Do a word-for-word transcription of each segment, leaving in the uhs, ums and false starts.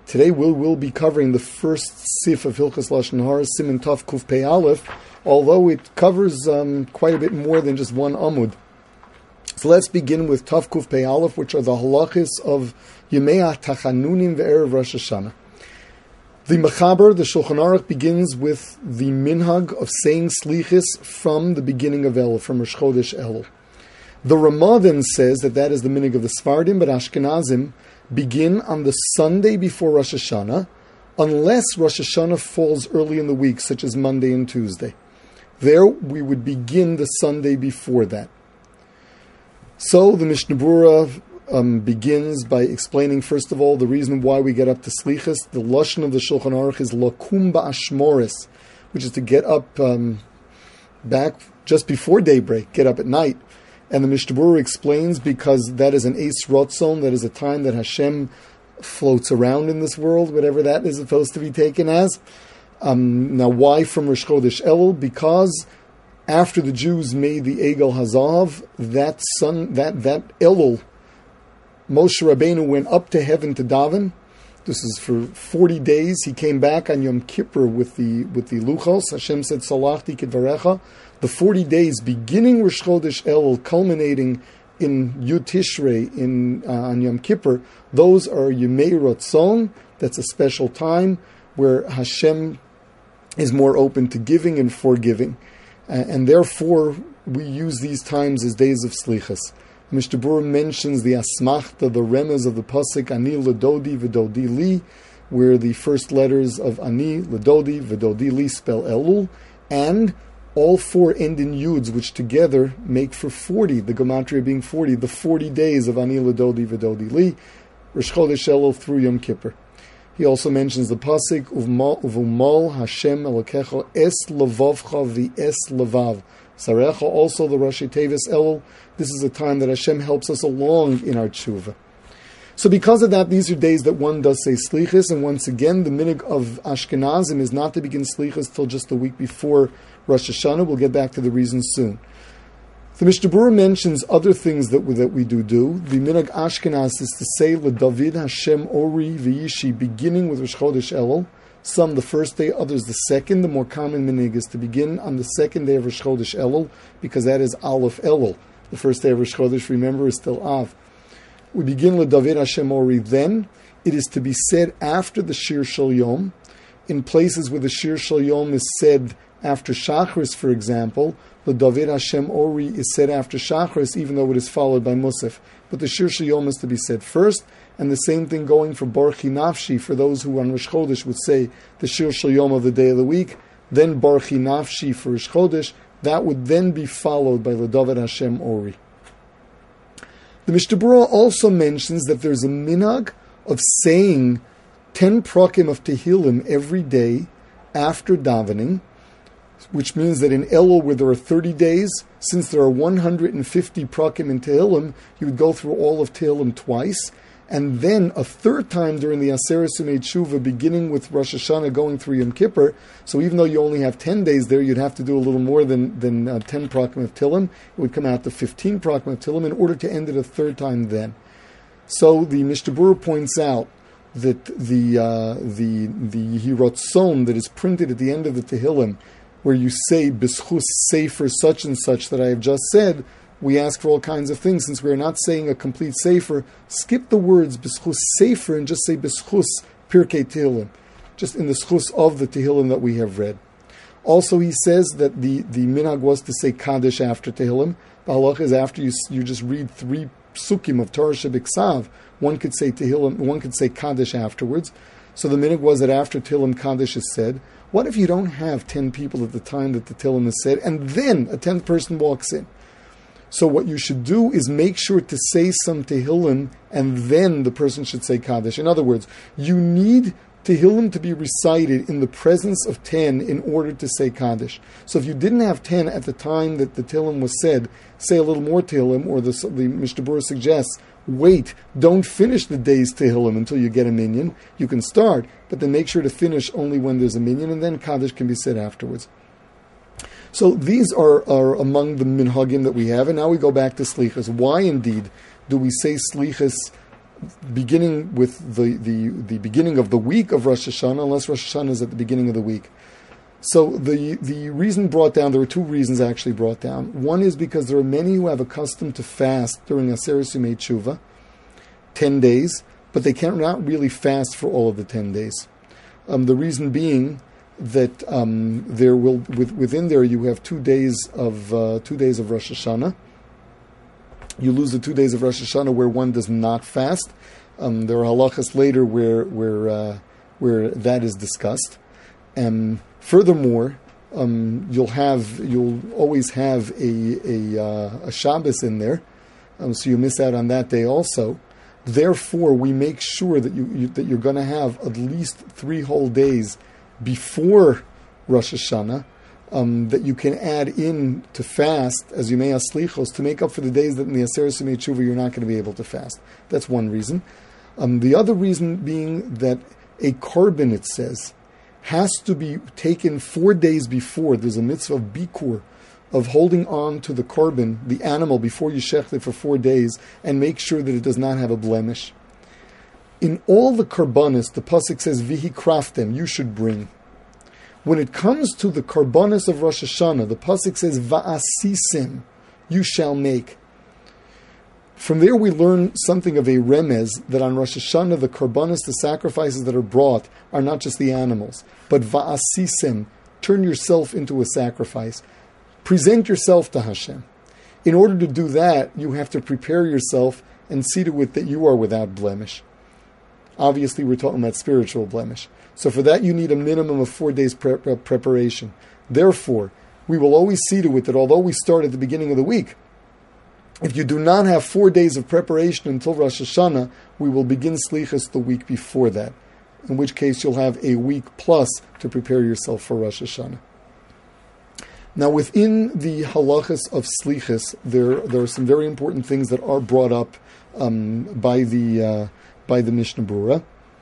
Today we'll, we'll be covering the first sif of Hilchos Lashon Hara, Siman Tov Kuf Pei Aleph, although it covers um, quite a bit more than just one amud. So let's begin with Tov Kuf Pei Aleph, which are the halachis of Yemei Tachanunim ve'erev Rosh Hashanah. The Mechaber, the Shulchan Aruch, begins with the minhag of saying slichis from the beginning of Elul, from Rosh Chodesh Elul. The Ramah then says that that is the minhag of the Sfardim, but Ashkenazim begin on the Sunday before Rosh Hashanah, unless Rosh Hashanah falls early in the week, such as Monday and Tuesday. There we would begin the Sunday before that. So the Mishnah Berurah um, begins by explaining, first of all, the reason why we get up to Slichas. The Lashon of the Shulchan Aruch is Lakum Ba'ashmoris, which is to get up um, back just before daybreak, get up at night. And the Mishnah Berurah explains because that is an Eis Rotzon, that is a time that Hashem floats around in this world, whatever that is supposed to be taken as. Um, now, why from Rosh Chodesh Elul? Because after the Jews made the Egel Hazav, that sun, that that Elul, Moshe Rabbeinu went up to heaven to daven. This is for forty days. He came back on Yom Kippur with the with the Luchos. Hashem said, Salachti Kidvarecha. The forty days beginning Rosh Chodesh Elul, culminating in Yud Tishrei in uh, on Yom Kippur, those are Yemei Ratzon. That's a special time where Hashem is more open to giving and forgiving, uh, and therefore we use these times as days of Slichas. Mishnah Berurah mentions the Asmachta, the remez of the pasuk Ani Ledodi V'Dodi Li, where the first letters of Ani Ledodi V'Dodi Li spell Elul, and all four end in Yuds, which together make for forty, the Gematria being forty, the forty days of Ani Ledodi V'Dodi Li, Rosh Chodesh Elul through Yom Kippur. He also mentions the pasuk Uvumal Hashem Elokecha Es Levavcha V'Es Levav. Sarecha, also the Rashi Tevis Elul. This is a time that Hashem helps us along in our tshuva. So because of that, these are days that one does say slichas, and once again, the minhag of Ashkenazim is not to begin slichas till just the week before Rosh Hashanah. We'll get back to the reasons soon. The Mishnah Berurah mentions other things that we, that we do do. The minhag Ashkenaz is to say LeDavid Hashem Ori V'Yishi, beginning with Rosh Chodesh Elul. Some the first day, others the second. The more common minhag is to begin on the second day of Rosh Chodesh Elul, because that is Aleph Elul. The first day of Rosh Chodesh, remember, is still Av. We begin LeDavid Hashem Ori. Then it is to be said after the Shir Shel Yom. In places where the Shir Shel Yom is said after Shachris, for example, LeDavid Hashem Ori is said after Shachris, even though it is followed by Musaf. But the Shir Shel Yom is to be said first, and the same thing going for Barchi Nafshi, for those who on Rosh Chodesh would say the Shir Shel Yom of the day of the week, then Barchi Nafshi for Rosh Chodesh. That would then be followed by LeDavid Hashem Ori. The Mishnah Berurah also mentions that there's a minhag of saying ten prakim of Tehillim every day after davening, which means that in Elul, where there are thirty days, since there are one hundred fifty prakim in Tehillim, you would go through all of Tehillim twice, and then a third time during the Aseret Sumei Tshuva, beginning with Rosh Hashanah, going through Yom Kippur. So even though you only have ten days there, you'd have to do a little more than, than uh, ten prakim of Tehillim. It would come out to fifteen prakim of Tehillim in order to end it a third time then. So the Mishnah Berurah points out that the uh, the the Hirotzon that is printed at the end of the Tehillim, where you say B'schus Sefer such and such that I have just said, we ask for all kinds of things. Since we are not saying a complete Sefer, skip the words B'schus Sefer and just say B'schus Pirkei Tehillim, just in the schus of the Tehillim that we have read. Also, he says that the, the minhag was to say Kaddish after Tehillim. The halach is after you you just read three psukim of Torah Shebiksav, one could say Tehillim, one could say Kaddish afterwards. So the minhag was that after Tehillim Kaddish is said. What if you don't have ten people at the time that the Tehillim is said, and then a tenth person walks in? So what you should do is make sure to say some Tehillim, and then the person should say Kaddish. In other words, you need Tehillim to be recited in the presence of ten in order to say Kaddish. So if you didn't have ten at the time that the Tehillim was said, say a little more Tehillim, or the, the Mishnah Berurah suggests, wait, don't finish the day's Tehillim until you get a minyan. You can start, but then make sure to finish only when there's a minyan, and then Kaddish can be said afterwards. So these are, are among the minhagim that we have, and now we go back to slichas. Why indeed do we say slichas beginning with the, the, the beginning of the week of Rosh Hashanah, unless Rosh Hashanah is at the beginning of the week. So the, the reason brought down, there were two reasons actually brought down. One is because there are many who have accustomed to fast during Aseret Yemei Tshuva, ten days, but they cannot really fast for all of the ten days. Um, the reason being that um, there will with, within there you have two days of uh, two days of Rosh Hashanah. You lose the two days of Rosh Hashanah where one does not fast. Um, there are halachas later where where uh, where that is discussed. Um, furthermore, um, you'll have you'll always have a a, uh, a Shabbos in there, um, so you miss out on that day also. Therefore, we make sure that you, you that you're going to have at least three whole days before Rosh Hashanah um, that you can add in to fast as Yemei HaSlichos to make up for the days that in the Aseret Yemei Tshuva you're not going to be able to fast. That's one reason. Um, the other reason being that a korban, it says, has to be taken four days before. There's a mitzvah of bikur, of holding on to the korban, the animal, before you shecht it for four days and make sure that it does not have a blemish. In all the korbanos, the pasuk says, "Vihi kraftem," you should bring. When it comes to the korbanos of Rosh Hashanah, the pasuk says, "Va'asisim," you shall make. From there we learn something of a remez, that on Rosh Hashanah, the korbanos, the sacrifices that are brought, are not just the animals, but va'asisim, turn yourself into a sacrifice. Present yourself to Hashem. In order to do that, you have to prepare yourself and see to it that you are without blemish. Obviously, we're talking about spiritual blemish. So for that, you need a minimum of four days pre- pre- preparation. Therefore, we will always see to it that although we start at the beginning of the week, if you do not have four days of preparation until Rosh Hashanah, we will begin Slichas the week before that, in which case you'll have a week plus to prepare yourself for Rosh Hashanah. Now, within the halachas of Slichas, there there are some very important things that are brought up um, by the uh, by the Mishnah Berurah.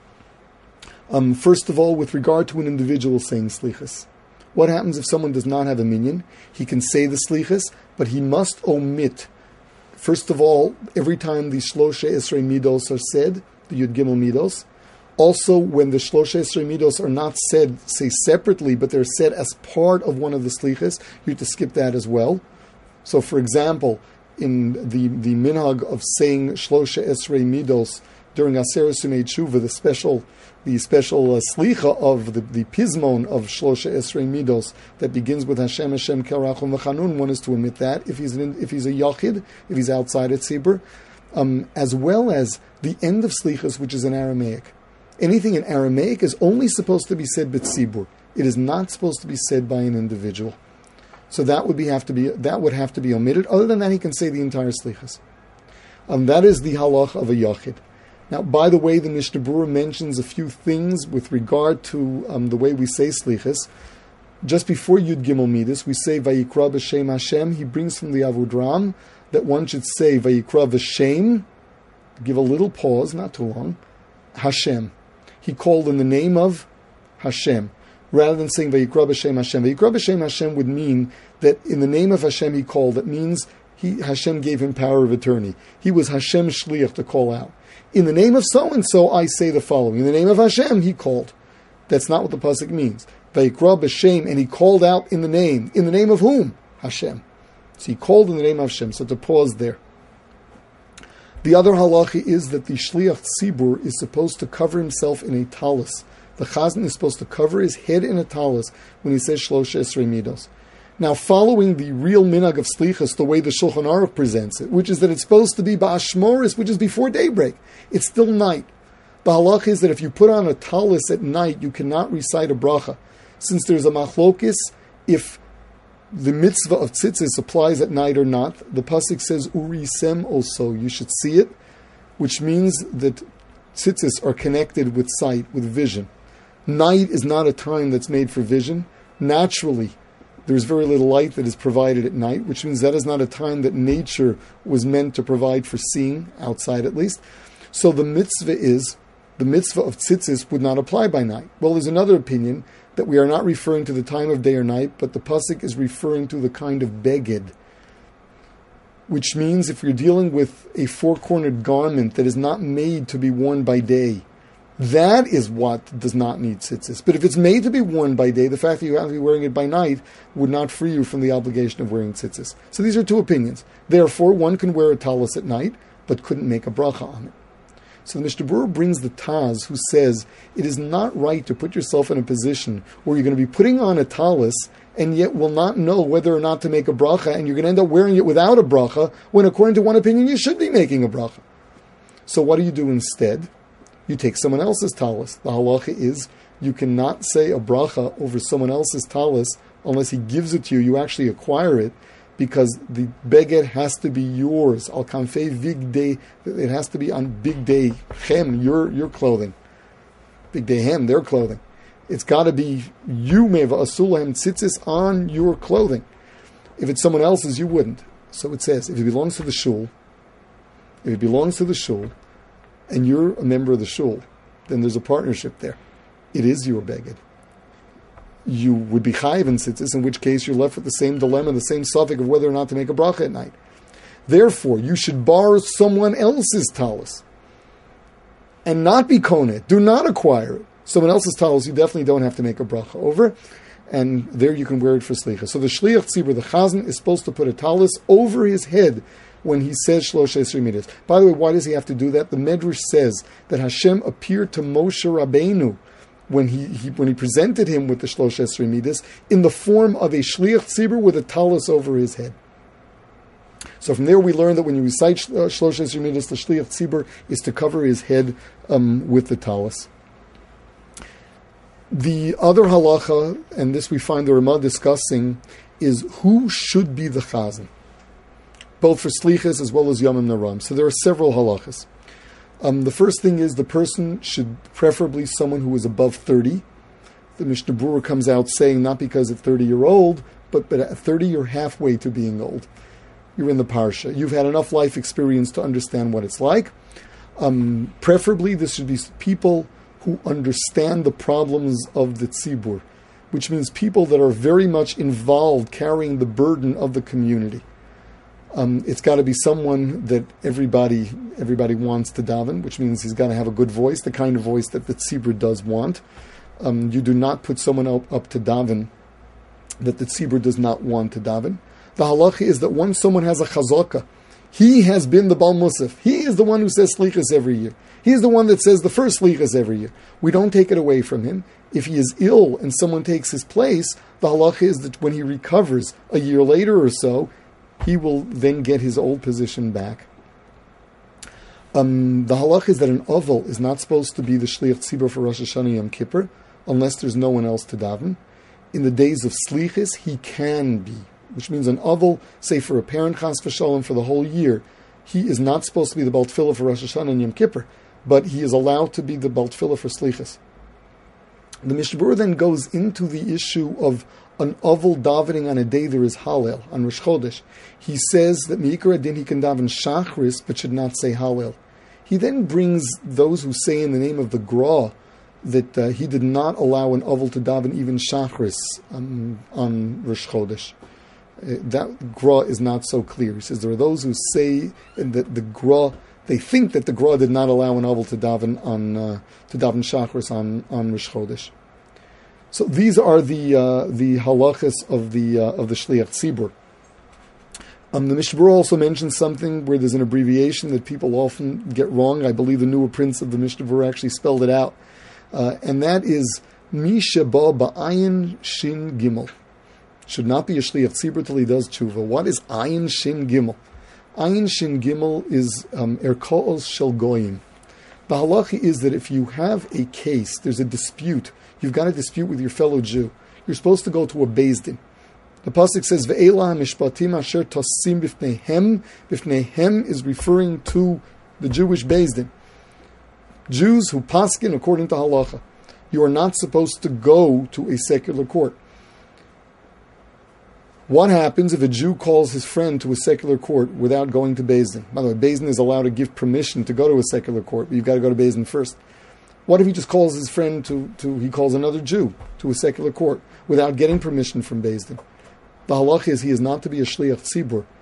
Um, first of all, with regard to an individual saying Slichas, what happens if someone does not have a minyan? He can say the Slichas, but he must omit. First of all, every time the Shloshe Esrei Midos are said, the Yud Gimel Midos. Also, when the Shloshe Esrei Midos are not said, say separately, but they're said as part of one of the Slichas, you have to skip that as well. So, for example, in the, the minhag of saying Shloshe Esrei Midos during Aseret Yemei Tshuva, the special the special uh, slicha of the, the pismon of Shloshe Esrei Midos that begins with Hashem, Hashem, Kel Rachum V'Chanun, one is to omit that if he's an, if he's a yachid, if he's outside at Tzibur, um, as well as the end of slichas, which is in Aramaic. Anything in Aramaic is only supposed to be said b'tzibur. It is not supposed to be said by an individual. So that would be have to be that would have to be omitted. Other than that, he can say the entire slichas. Um, that is the halach of a yachid. Now, by the way, the Mishnah Berurah mentions a few things with regard to um, the way we say slichas. Just before Yud Gimel Midas, we say Vayikra b'Shem Hashem. He brings from the Avodram that one should say Vayikra b'Shem. Give a little pause, not too long. Hashem. He called in the name of Hashem, rather than saying Vayikra b'Shem Hashem. Vayikra b'Shem Hashem would mean that in the name of Hashem he called. That means he Hashem gave him power of attorney. He was Hashem's shliach to call out. In the name of so-and-so, I say the following. In the name of Hashem, he called. That's not what the pasuk means. Vayikra b'Shem, and he called out in the name. In the name of whom? Hashem. So he called in the name of Hashem. So to pause there. The other halacha is that the shliach tzibur is supposed to cover himself in a talus. The chazan is supposed to cover his head in a talus when he says Shloshe Esrei Midos. Now, following the real minhag of slichas, the way the Shulchan Aruch presents it, which is that it's supposed to be ba'ashmoris, which is before daybreak. It's still night. The halach is that if you put on a talus at night, you cannot recite a bracha. Since there's a machlokis, if the mitzvah of tzitzis applies at night or not, the pasuk says urisem also, you should see it, which means that tzitzis are connected with sight, with vision. Night is not a time that's made for vision. Naturally, there's very little light that is provided at night, which means that is not a time that nature was meant to provide for seeing, outside at least. So the mitzvah is, the mitzvah of tzitzis would not apply by night. Well, there's another opinion that we are not referring to the time of day or night, but the pasuk is referring to the kind of beged. which means if you're dealing with a four-cornered garment that is not made to be worn by day, that is what does not need tzitzis. But if it's made to be worn by day, the fact that you have to be wearing it by night would not free you from the obligation of wearing tzitzis. So these are two opinions. Therefore, one can wear a talis at night, but couldn't make a bracha on it. So the Mishnah Berurah brings the Taz, who says it is not right to put yourself in a position where you're going to be putting on a talis and yet will not know whether or not to make a bracha, and you're going to end up wearing it without a bracha, when according to one opinion you should be making a bracha. So what do you do instead? You take someone else's talis. The halacha is you cannot say a bracha over someone else's talis unless he gives it to you. You actually acquire it, because the beged has to be yours. Al kanfei vig day, it has to be on big day hem, your your clothing. Big day hem, their clothing. It's got to be you meva asulahem tzitzis on your clothing. If it's someone else's, you wouldn't. So it says, if it belongs to the shul, if it belongs to the shul, and you're a member of the shul, then there's a partnership there. It is your beged. You would be chayiv in tzitzis, in which case you're left with the same dilemma, the same suffix of whether or not to make a bracha at night. Therefore, you should borrow someone else's talis and not be konet. Do not acquire it. Someone else's talis, you definitely don't have to make a bracha over, and there you can wear it for slicha. So the shliach tzibur, the chazan, is supposed to put a talis over his head when he says Shlosh Esrei Midas. By the way, why does he have to do that? The Medrash says that Hashem appeared to Moshe Rabbeinu when he, he when he presented him with the Shlosh Esrei Midas in the form of a shliach tzibur with a talis over his head. So from there we learn that when you recite Shlosh Esrei Midas, the shliach tzibur is to cover his head um, with the talis. The other halacha, and this we find the Ramah discussing, is who should be the chazan, both for slichas as well as yomim naram. So there are several halachas. Um, the first thing is the person should preferably someone who is above thirty. The Mishnah Berurah comes out saying not because at thirty you're old, but, but at thirty you're halfway to being old. You're in the parsha. You've had enough life experience to understand what it's like. Um, preferably this should be people who understand the problems of the tzibur, which means people that are very much involved carrying the burden of the community. Um, it's got to be someone that everybody everybody wants to daven, which means he's got to have a good voice, the kind of voice that the tzibur does want. Um, you do not put someone up, up to daven that the tzibur does not want to daven. The halacha is that once someone has a chazaka, he has been the Bal Musaf. He is the one who says slichas every year. He is the one that says the first slichas every year. We don't take it away from him. If he is ill and someone takes his place, the halacha is that when he recovers a year later or so, he will then get his old position back. Um, the halacha is that an oval is not supposed to be the shliach tzibur for Rosh Hashanah Yom Kippur unless there's no one else to daven. In the days of slichas, he can be, which means an oval, say for a parent chas v'shalom for the whole year, he is not supposed to be the Bal Tefillah for Rosh Hashanah and Yom Kippur, but he is allowed to be the Bal Tefillah for slichas. The Mishnah Berurah then goes into the issue of an oval davening on a day there is Hallel, on Rosh Chodesh. He says that Me'ikar Adin he can daven Shachris, but should not say Hallel. He then brings those who say in the name of the Gra that uh, he did not allow an oval to daven even Shachris um, on Rosh Chodesh. Uh, that Gra is not so clear. He says there are those who say that the Gra, they think that the Gra did not allow an oval to daven on uh, to daven Shachris on, on Rosh Chodesh. So these are the uh, the halachas of the uh, of the shliach tzibur. Um, the Mishnah Berurah also mentions something where there's an abbreviation that people often get wrong. I believe the newer prints of the Mishnah Berurah actually spelled it out, uh, and that is Misha Ba Ba'ayin Shin Gimel. Should not be a shliach tzibur till he does tshuva. What is Ayin Shin Gimel? Ayin Shin Gimel is um, Erkoos Shel Goyim. The halacha is that if you have a case, there's a dispute. You've got a dispute with your fellow Jew. You're supposed to go to a Beis Din. The pasuk says, "Ve'ela mishpatim asher tosim b'fneihem." B'fneihem is referring to the Jewish Beis Din. Jews who paskin according to halacha. You are not supposed to go to a secular court. What happens if a Jew calls his friend to a secular court without going to Beis Din? By the way, Beis Din is allowed to give permission to go to a secular court, but you've got to go to Beis Din first. What if he just calls his friend to, to he calls another Jew to a secular court without getting permission from Beis Din? The halach is he is not to be a shliach tzibur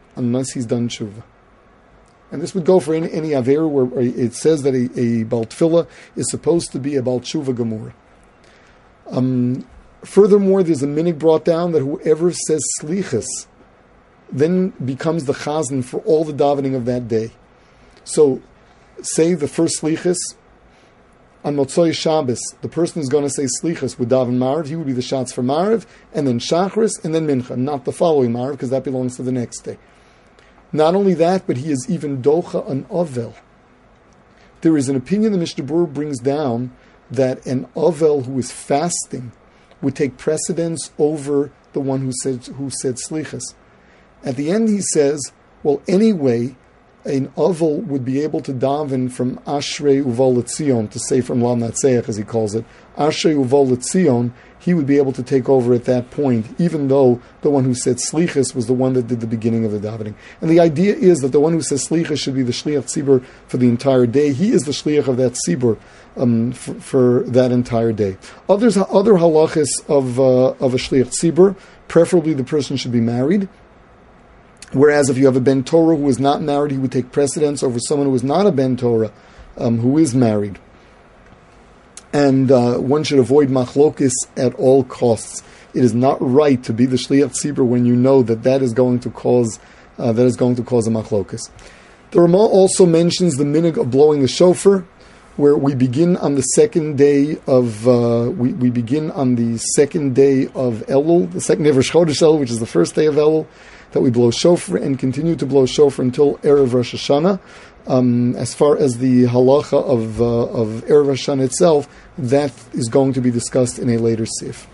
unless he's done tshuva. And this would go for any, any Aveira where it says that a, a Baal Tefillah is supposed to be a Baal Tshuva Gemura. Um, furthermore, there's a minig brought down that whoever says Slichas then becomes the Chazan for all the davening of that day. So, say the first Slichas, on Motzoi Shabbos, the person is going to say Slichas with daven Marav, he would be the shots for Marav, and then Shachris, and then Mincha, not the following Marav, because that belongs to the next day. Not only that, but he is even docha an ovel. There is an opinion the Mishnah Berurah brings down that an ovel who is fasting would take precedence over the one who said who said slichas. At the end, he says, well, anyway, an ovel would be able to daven from Ashrei Uval Letzion, to say from Lam Natseach, as he calls it, Ashrei Uval Letzion, he would be able to take over at that point, even though the one who said Slichas was the one that did the beginning of the davening. And the idea is that the one who says Slichas should be the Shliach Tzibur for the entire day. He is the Shliach of that Tzibur um, for, for that entire day. Others, other halachas of, uh, of a Shliach Tzibur, preferably the person should be married. Whereas if you have a Ben Torah who is not married, he would take precedence over someone who is not a Ben Torah, um, who is married. And uh, one should avoid machlokis at all costs. It is not right to be the shliach tzibur when you know that that is going to cause uh, that is going to cause a machlokis. The Ramah also mentions the minig of blowing the shofar, where we begin on the second day of uh, we we begin on the second day of Elul, the second day of Rosh Chodesh Elul, which is the first day of Elul, that we blow shofar and continue to blow shofar until Erev Rosh Hashanah. Um, as far as the halacha of uh, of Erev Hashanah itself, that is going to be discussed in a later sif.